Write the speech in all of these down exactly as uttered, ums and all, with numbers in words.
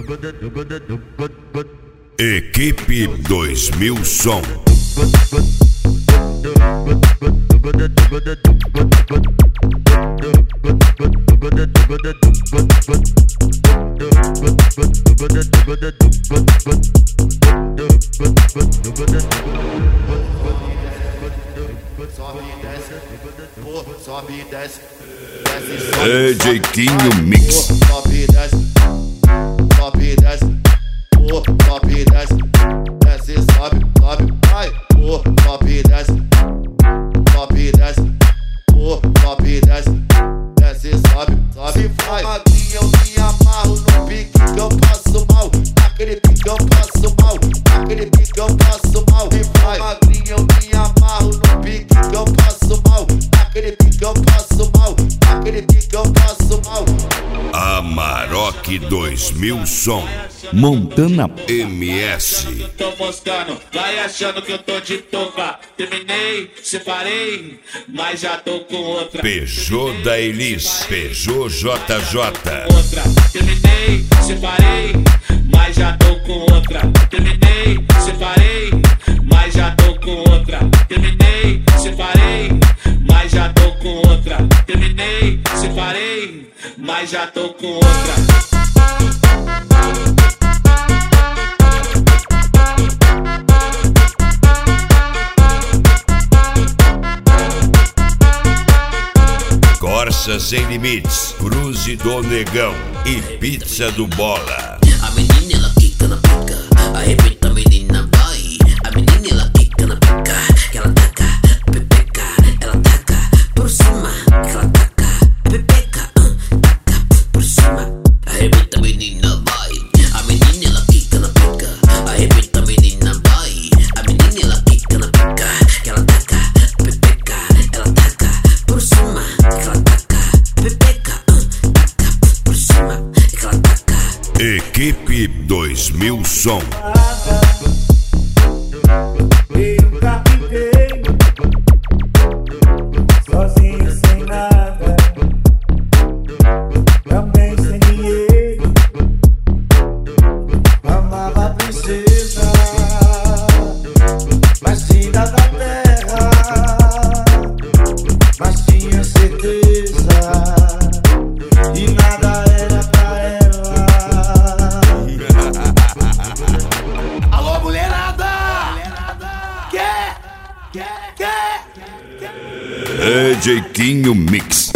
Equipe dois mil Som. Sobe e desce, D J Quinho Mix. sobe e desce, sobe e desce, oh, sobe e desce, desce, sobe, sobe, vai, oh, sobe e desce, sobe e desce, oh, sobe e desce, desce, sobe, sobe, vai. Magrinha, eu me amarro no pique que eu passo mal, naquele pique eu passo mal, naquele pique eu passo mal, e vai. Magrinha, eu me amarro no pique que eu passo mal, naquele pique eu passo mal, naquele pique eu passo mal. Amarok dois mil Som. Montana M S. Tô moscando, vai achando que eu tô de toca. Terminei, separei, mas já tô com outra. Peugeot da Elis. Peugeot J J. Outra, terminei, separei, mas já tô com outra. Terminei, separei, mas já tô com outra. Terminei, separei, mas já tô com outra. Terminei, separei, mas já tô com outra. Corsa Sem Limites, Cruze do Negão e Pizza do Bola. A menina ela quica na pica, arrebenta a menina vai. A menina ela quica na pica, que ela taca, pepeca, ela taca por cima, que ela taca, pepeca, uh, taca por cima. Arrebenta a menina vai. A menina ela quica na pica, arrebenta a menina vai. A menina ela quica na pica, que ela taca, pepeca, ela taca por cima, que ela taca, pepeca, uh, taca por cima, que ela taca. Equipe dois mil Som. Eu captei, sozinho sem nada, também sem dinheiro, amava a princesa, mais linda da terra, mas tinha certeza e nada era pra ela. Alô, mulherada! Quer? Quer? Quer? D J Quinho Mix.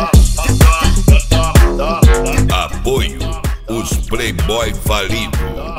Apoio os Playboy Falido.